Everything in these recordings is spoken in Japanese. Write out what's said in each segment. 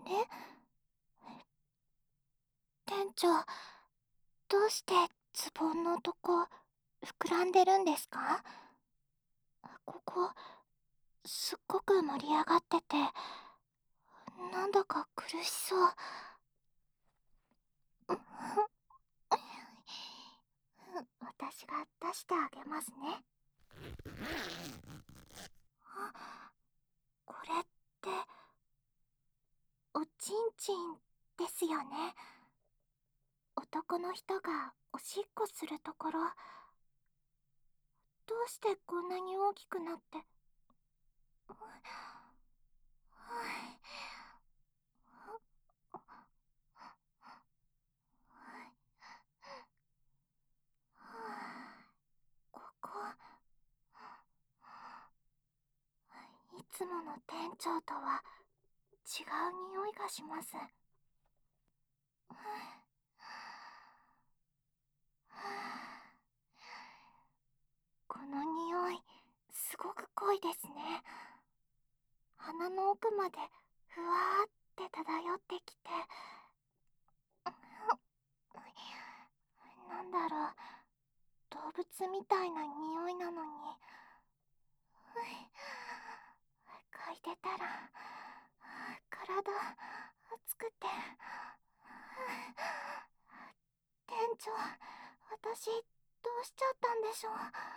れ、店長、どうしてズボンのとこ膨らんでるんですか？ここすっごく盛り上がってて、なんだか苦しそう。私が出してあげますね。あ、これっておちんちんですよね。男の人がおしっこするところ。どうしてこんなに大きくなって。ここ、いつもの店長とは違う匂いがします。この匂い、すごく濃いですね。鼻の奥までふわーって漂ってきて、なんだろう、動物みたいな匂いなのに、嗅いでたら体熱くて。店長、私どうしちゃったんでしょう。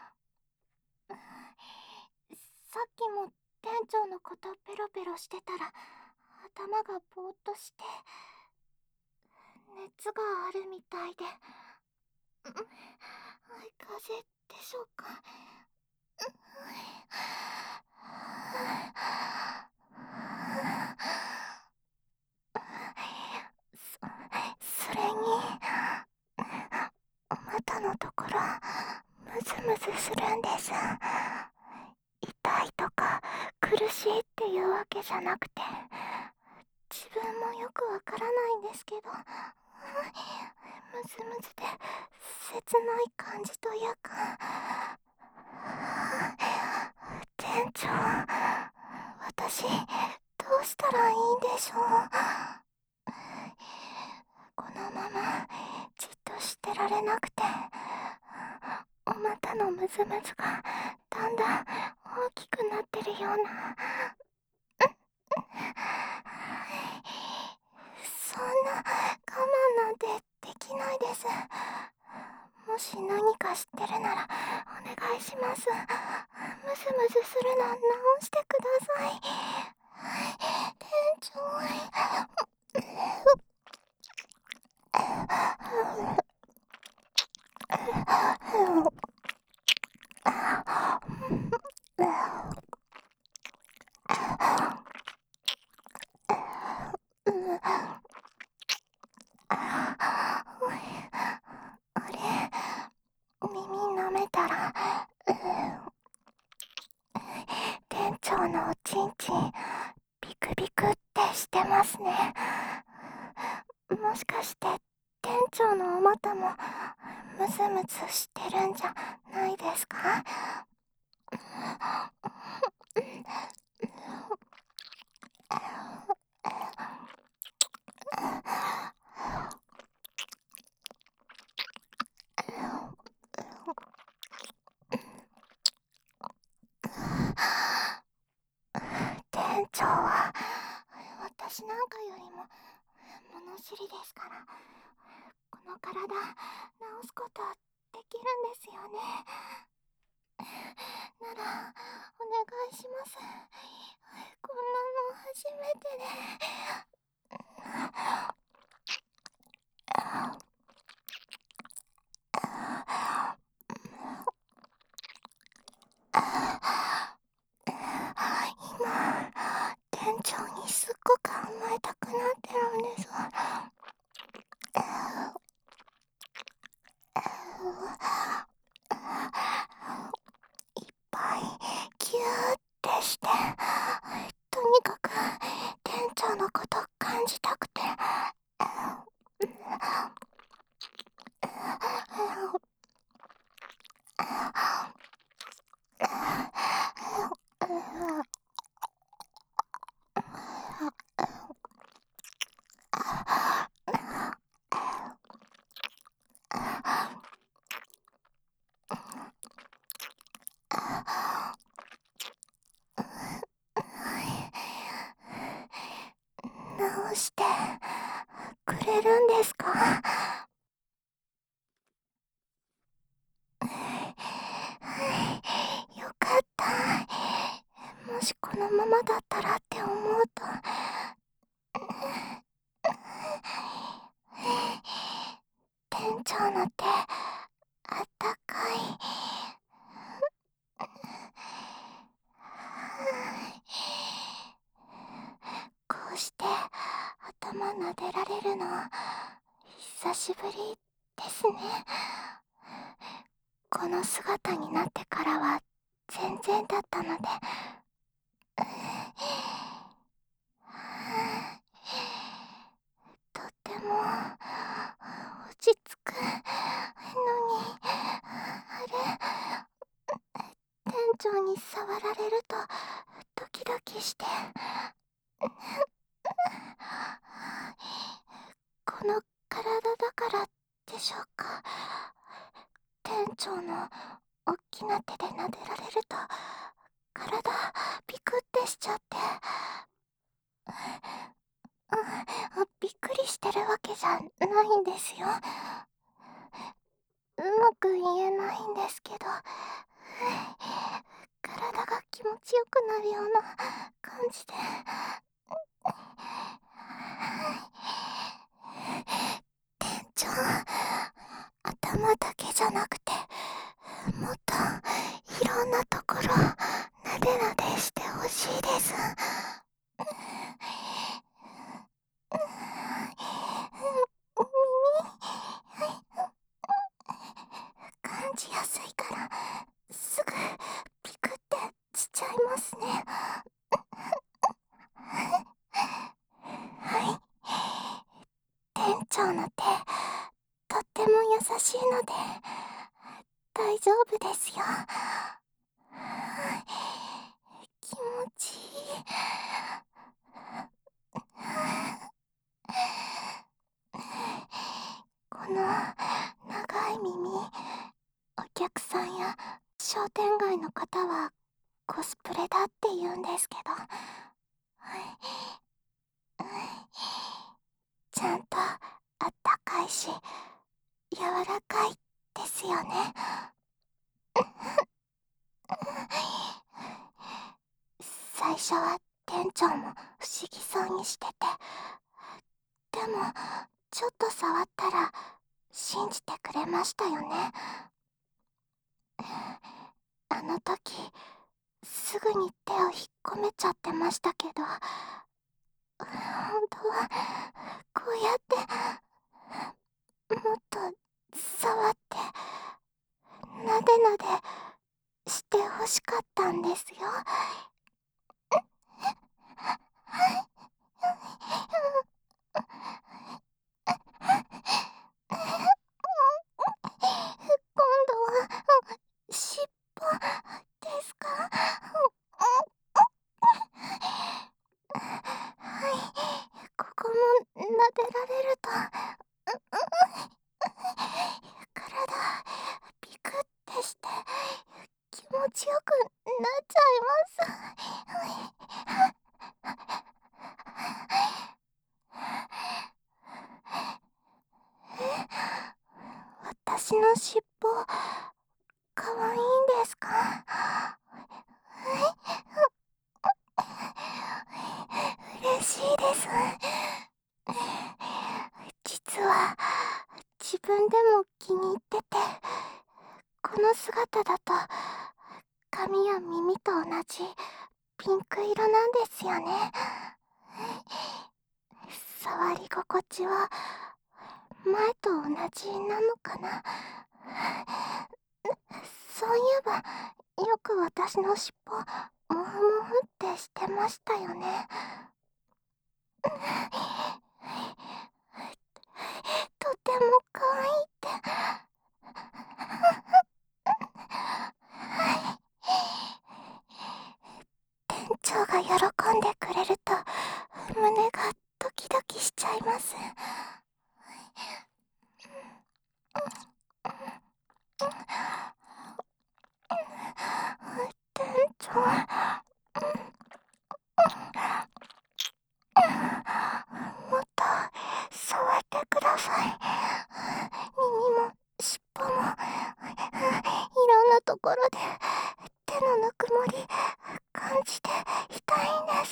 さっきも店長のことペロペロしてたら頭がぼーっとして熱があるみたいで。風邪でしょうか。それにお股のところムズムズするんです。痛いとか苦しいっていうわけじゃなくて、自分もよくわからないんですけど、ムズムズで切ない感じというか。店長、私どうしたらいいんでしょう。このままじっとしてられなくて、お股のムズムズがだんだん大きくなってるような。そんな我慢なんてできないです。もし何か知ってるならお願いします。ムズムズするの直してください。店長。あれ、耳舐めたら、店長のおちんちんビクビクってしてますね。もしかして店長のお股もムズムズしてるんじゃないですか？店長は私なんかよりも物知りですから、この体治すことできるんですよね。ならお願いします。こんなの初めてで。今店長にすっごく甘えたくなってるんです。いっぱいギューってして、とにかく店長のこと直してくれるんですか？よかった。もしこのままだったらって思うと、店長の手、あったかい。こうして頭撫でられるの久しぶりですね。この姿になってからは全然だったので。とても落ち着くのに、あれ、店長に触られるとドキドキして、この体だからでしょうか。店長のおっきな手で撫でられると体ビクってしちゃって、びっくりしてるわけじゃないんですよ。うまく言えないんですけど、体が気持ちよくなるような感じで。店長、頭だけじゃなくて、もっといろんなところなでなでしてほしいです。感じやすいからすぐピクってしちゃいますね。はい、店長の手とっても優しいので大丈夫ですよ。気持ちいい。この長い耳、お客さんや商店街の方はコスプレだって言うんですけど、ちゃんとあったかいし柔らかいですよね。最初は店長も不思議そうにしてて、でもちょっと触ったら信じてくれましたよね。あの時すぐに手を引っ込めちゃってましたけど、本当はこうやってもっと触ってなでなでしてほしかったんですよ。今度は尻尾ですか？はい、ここも撫でられると体ビクってして気持ちよくなっちゃいます。私の尻尾かわいいんですか？嬉しいです。実は自分でも気に入ってて、この姿だと髪や耳と同じピンク色なんですよね。触り心地は前と同じなのかな。そういえばよく私の尻尾モフモフってしてましたよね。とても可愛いって。店長が喜んでくれると胸がドキドキしちゃいます。店長、 ださい。耳も尻尾も、いろんなところで手のぬくもり感じていたいんです。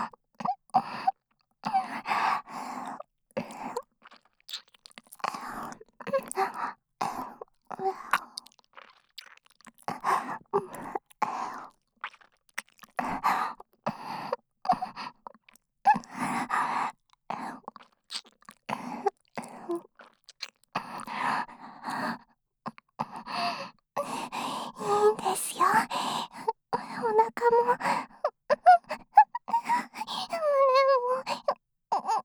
いいんですよ。お腹も胸も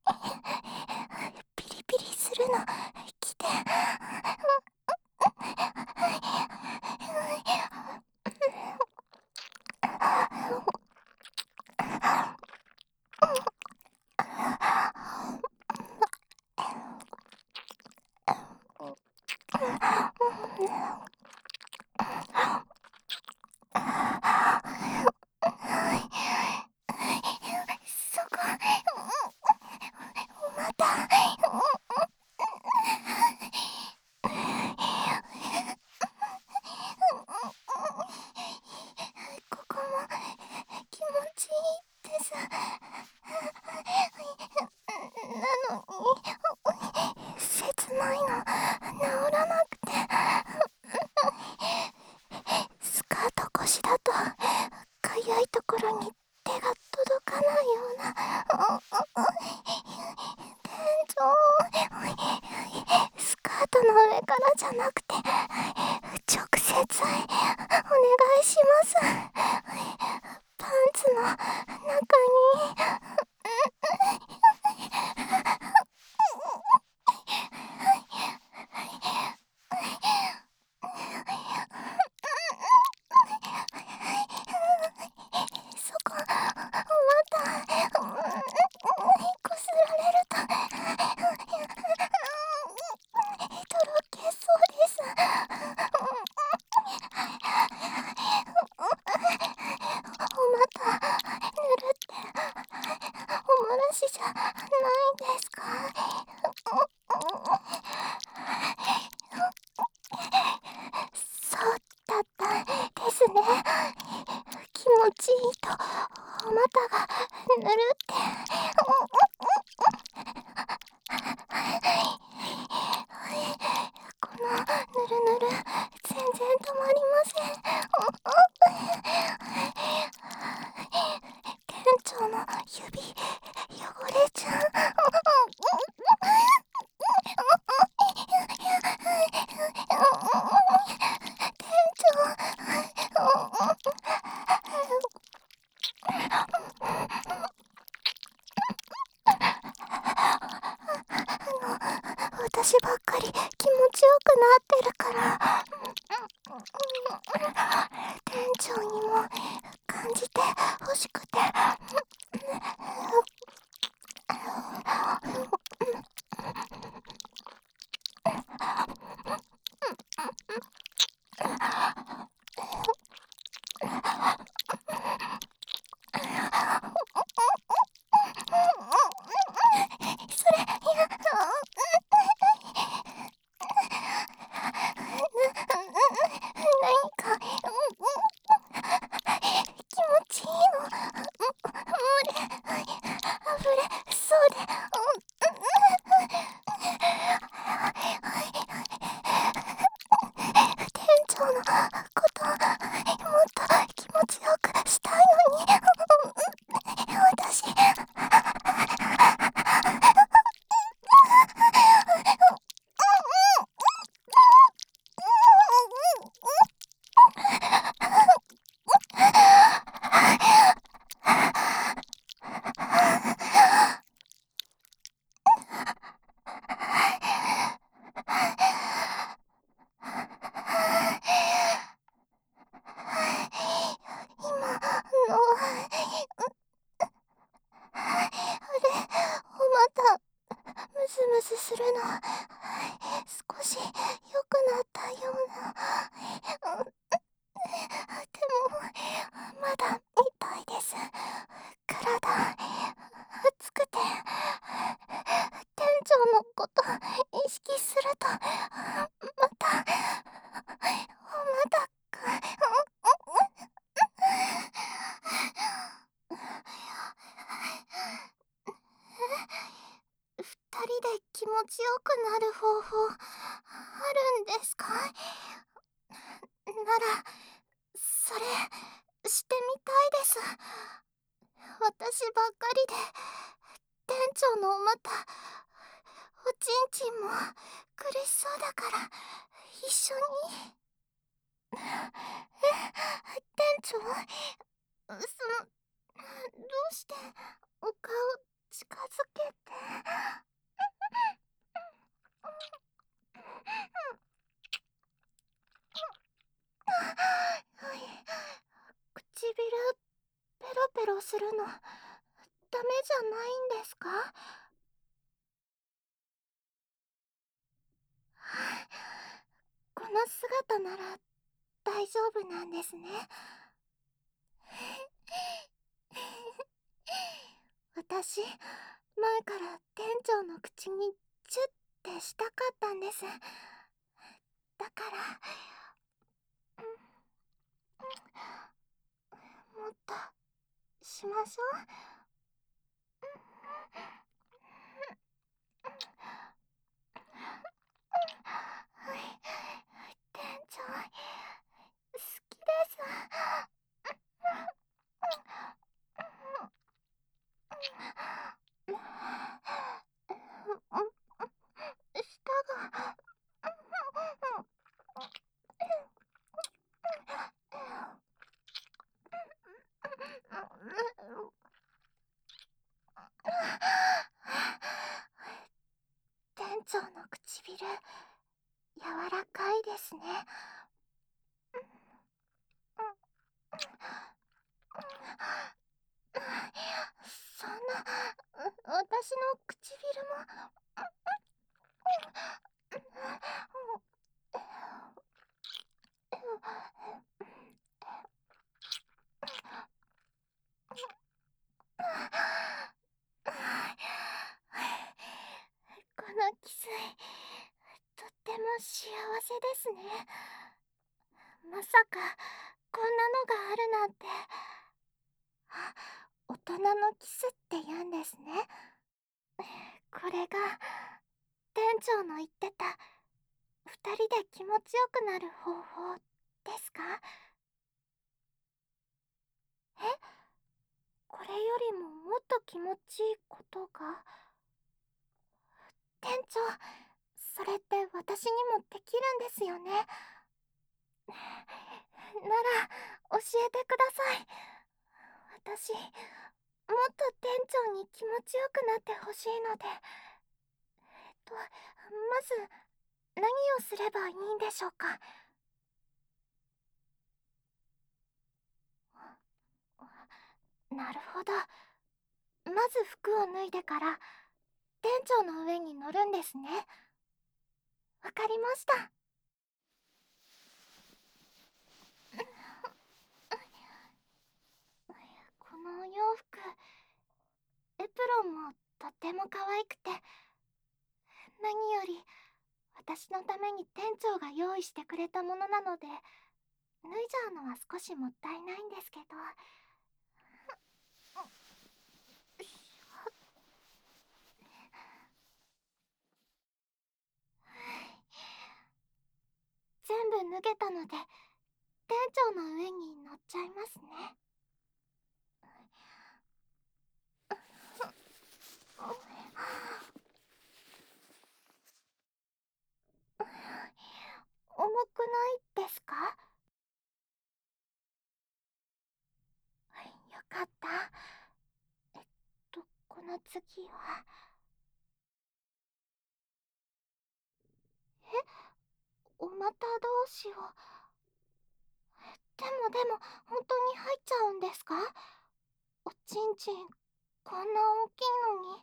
ピリピリするの来て。そこ、また。ここも気持ちいいです。なのに切ないの治らなくて、スカート越しだとかゆいところに手が届かないような。店長、スカートの上からじゃなくて直接お願いします。パンツの中に。そこ、またこすられるととろけそうです。またぬるっておもらしじゃないんですか？そうだったですね。気持ちいいとお股がぬるって。このぬるぬる全然止まりません。店長の指汚れちゃう。店私ばっかり気持ちよくなってるから、店長にも感じてほしくて。それ、いや、何か気持ちいいの。溢れそうで。店長のこともっと気持ちよくしたいのに。私。今のあれ、おまたムズムズするの少し良くなったような。でもまだ痛いです。体熱くて。店長のことると、また、く、二人で気持ちよくなる方法、あるんですか？なら、それ、してみたいです。私ばっかりで、店長のお股、おちんちんも苦しそうだから、一緒に。店長、どうしてお顔近づけて。唇ペロペロするのダメじゃないんですか？この姿なら大丈夫なんですね。私、前から店長の口にチュッてしたかったんです。だから、もっとしましょう。店長、好きです。舌が。店長の唇、柔らかいですね。そんな、私の唇も。このキス、とっても幸せですね。まさか、こんなのがあるなんて。あ、大人のキスって言うんですね。これが、店長の言ってた、二人で気持ちよくなる方法ですか？え、これよりももっと気持ちいいことが。店長、それって私にもできるんですよね。なら、教えてください。私、もっと店長に気持ちよくなってほしいので。まず、何をすればいいんでしょうか？なるほど。まず服を脱いでから、店長の上に乗るんですね。わかりました。このお洋服、エプロンもとっても可愛くて、何より私のために店長が用意してくれたものなので、脱いじゃうのは少しもったいないんですけど。全部脱げたので、店長の上に乗っちゃいますね。重くないですか？よかった。この次は。え、お股同士を。でも、本当に入っちゃうんですか？おちんちん、こんな大きいのに。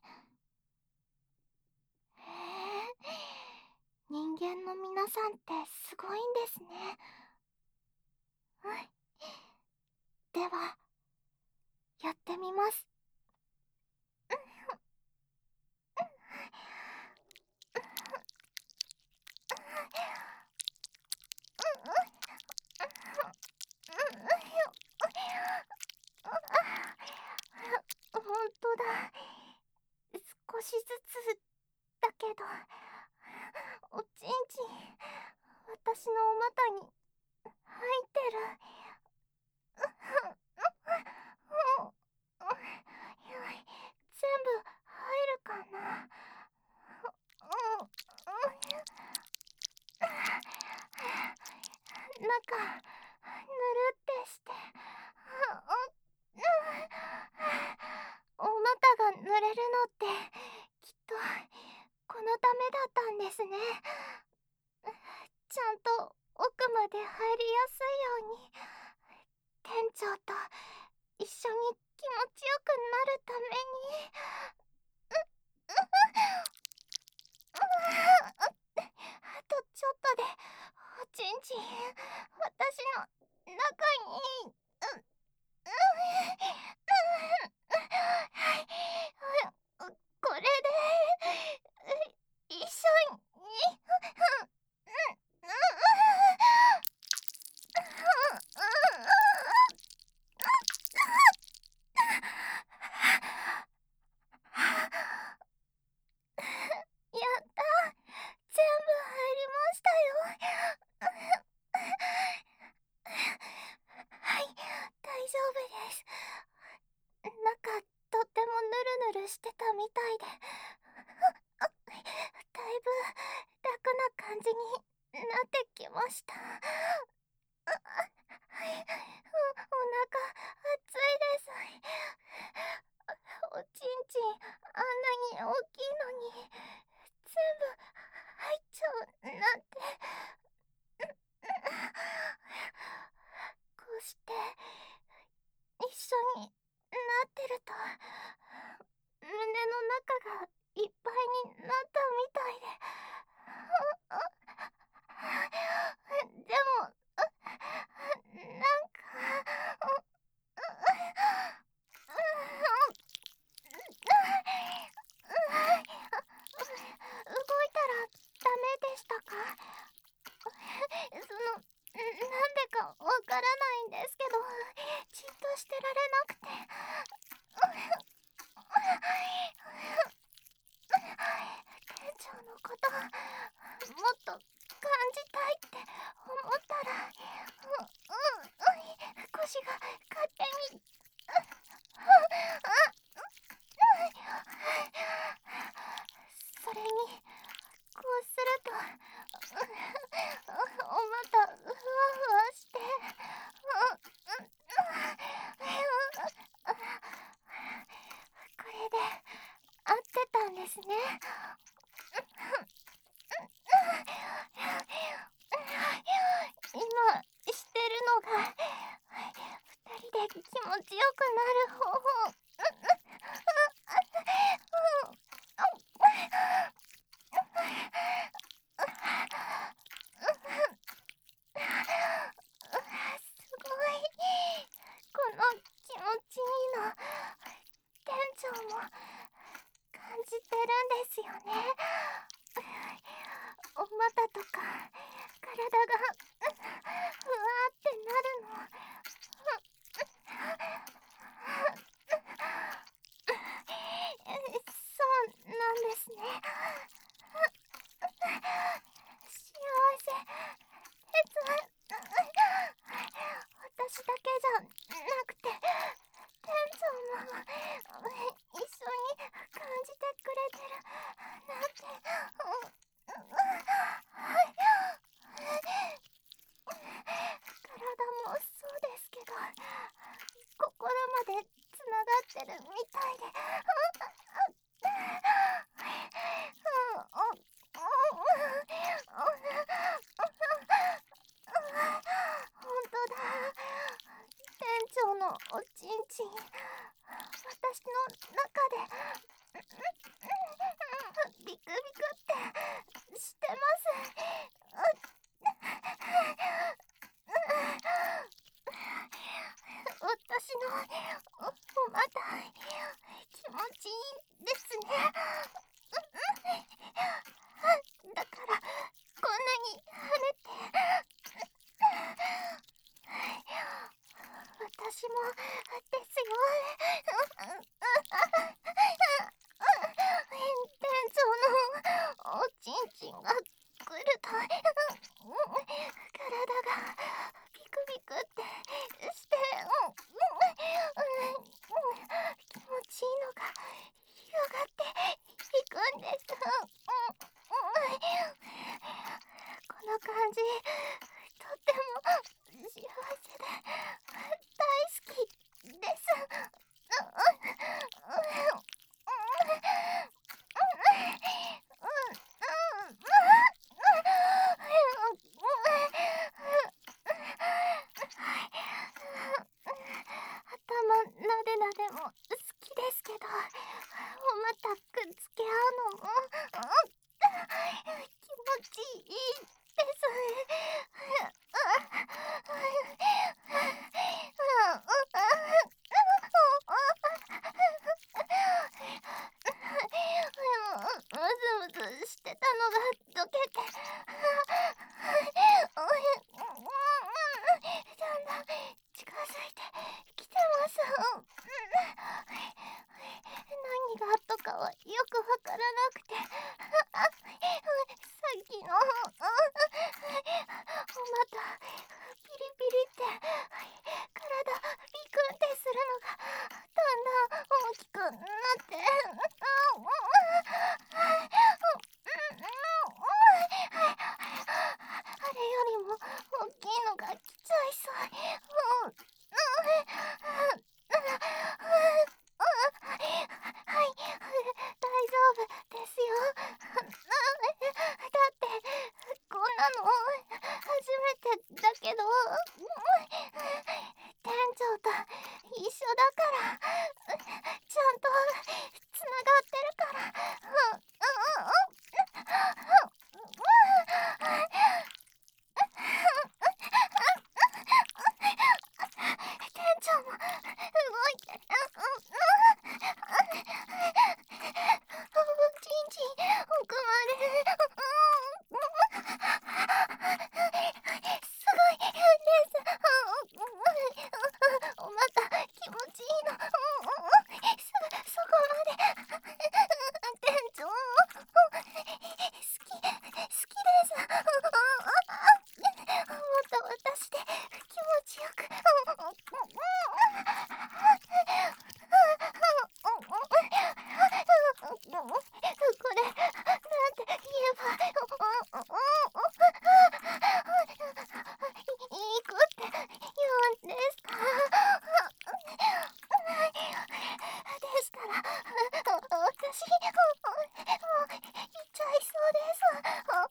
へえ、人間の皆さんってすごいんですね。うん。では、やってみます。 しずつだけど、おちんちん私のお股に入ってる。全部入るかな。中ぬるってして、お股が濡れるのってきっとこのためだったんですね。ちゃんと奥まで入りやすいように店長と一緒に気持ちよくなるために。あとちょっとでおちんちん私の中に。これで一緒に。やった、全部入りましたよ。はい、大丈夫です。中とってもヌルヌルしてたみたいで、だいぶ楽な感じになってきました。はい、お腹熱いです。おちんちんあんなに大きいのに全部入っちゃうなんて。こうして一緒になってると胸の中がいっぱいになったみたいで。でもなんか動いたらダメでしたか？なんでかわからないんですけど、じっとしてられなくて。店長のこともっと感じたいって思ったら、腰が勝手に。それにこうするとお股ふわふわして、これで合ってたんですね。今してるのが二人で気持ちよくなる方法。すごい、この気持ちいいの店長も感じてるんですよね。お股とか体がふわってなるの。そうなんですね。幸せです。私だけじゃなくて店長も一緒に感じてくれてるなんて。体もそうですけど心までつながってるみたいで。ほんとだ、店長のおちんちん私の中でビクビクってしてます。私のお股気持ちいいですね。だからこんなに跳ねて。私もですよ。 つけ合うのも気持ちいいです。ムズムズしてたのが溶けて、だんだん近づいてきてます。何があったかはよくわからなくて、さっきのまたピリピリって体ビクンってするのがだんだん大きくなって、あれよりも大きいのが来ちゃいそう。はい、大丈夫ですよ。だってこんなの初めてだけど、店長と一緒だからちゃんとつながってるから。店長も動いてる。ちんちん奥まですごいです。また気持ちいいの。すぐそこまで。店長好きです。もっと私で気持ちよく。これなんて言えばいい子って言うんですか？でしたら私もう行っちゃいそうです。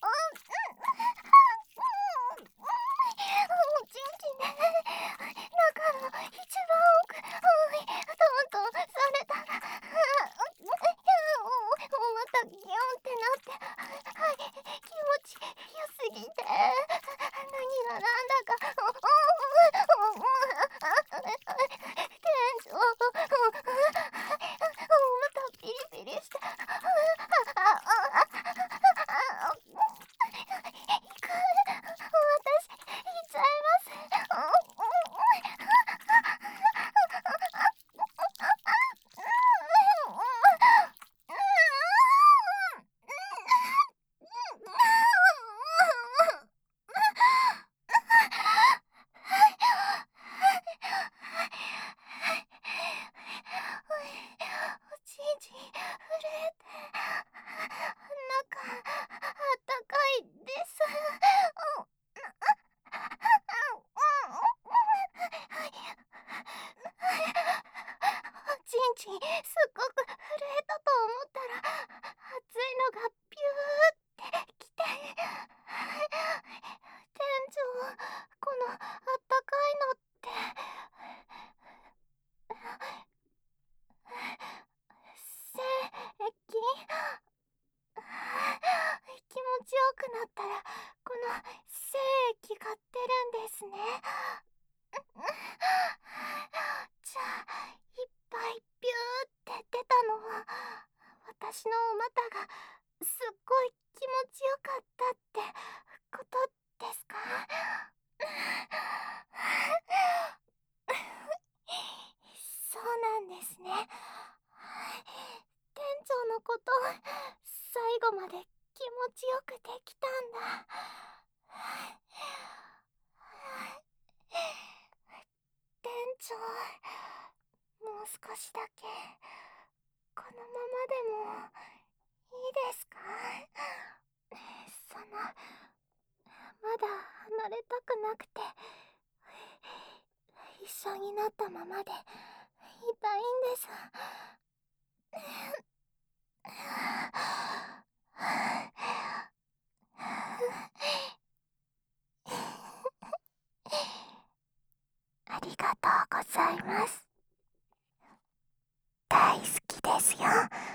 おちんちんで中の一番奥トントンされたらまたギュンってなって、気持ちよすぎて何がなんだか店長またピリピリして、行く、私行っちゃいます。おちんちん震えて中あったかいです。おちんちんすっごく震えたと思ったら熱いのがピューってきて、店長このあったかいのって精液？気持ちよくなったらこの精液が出るんですね。じゃあいっぱいピューって出たのは私のお股がすっごい気持ちよかったってことですか？そうなんですね。店長のこと最後まで気持ちよくできたんだ。店長、もう少しだけこのままでもいいですか？まだ離れたくなくて一緒になったままでいたいんです。ありがとうございます。大好きですよ。